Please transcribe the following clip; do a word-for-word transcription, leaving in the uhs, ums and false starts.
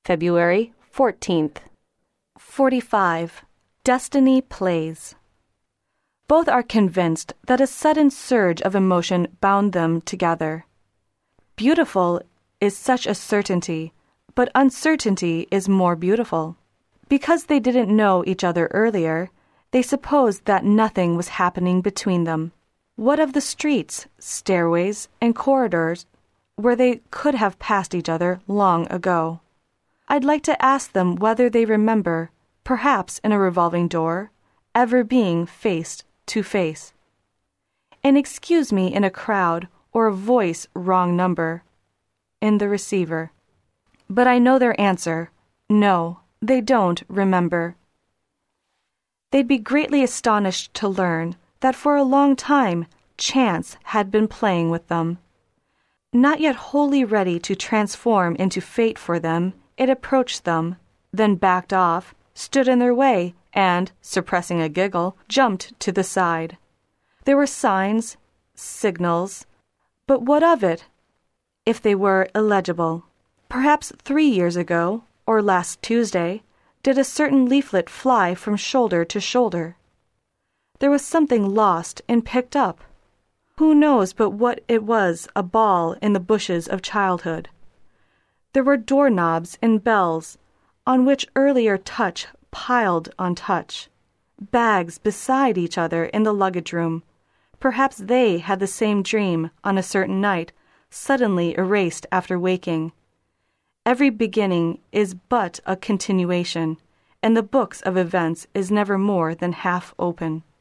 February fourteenth. forty-five. Destiny Plays. Both are convinced that a sudden surge of emotion bound them together. Beautiful is such a certainty, but uncertainty is more beautiful. Because they didn't know each other earlier, they supposed that nothing was happening between them. What of the streets, stairways, and corridors where they could have passed each other long ago? I'd like to ask them whether they remember, perhaps in a revolving door, ever being face to face. And excuse me in a crowd or a voice wrong number in the receiver. But I know their answer. No, they don't remember. They'd be greatly astonished to learn that for a long time chance had been playing with them. Not yet wholly ready to transform into fate for them, it approached them, then backed off, stood in their way, and, suppressing a giggle, jumped to the side. There were signs, signals, but what of it, if they were illegible? Perhaps three years ago, or last Tuesday, did a certain leaflet fly from shoulder to shoulder. There was something lost and picked up. Who knows but what it was a ball in the bushes of childhood? There were doorknobs and bells, on which earlier touch piled on touch. Bags beside each other in the luggage room. Perhaps they had the same dream on a certain night, suddenly erased after waking. Every beginning is but a continuation, and the books of events is never more than half open.